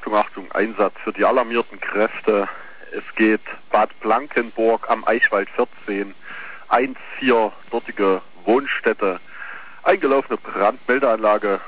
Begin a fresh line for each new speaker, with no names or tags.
Achtung, Achtung, Einsatz für die alarmierten Kräfte. Es geht Bad Blankenburg am Eichwald 14, 1-4, dortige Wohnstätte, eingelaufene Brandmeldeanlage.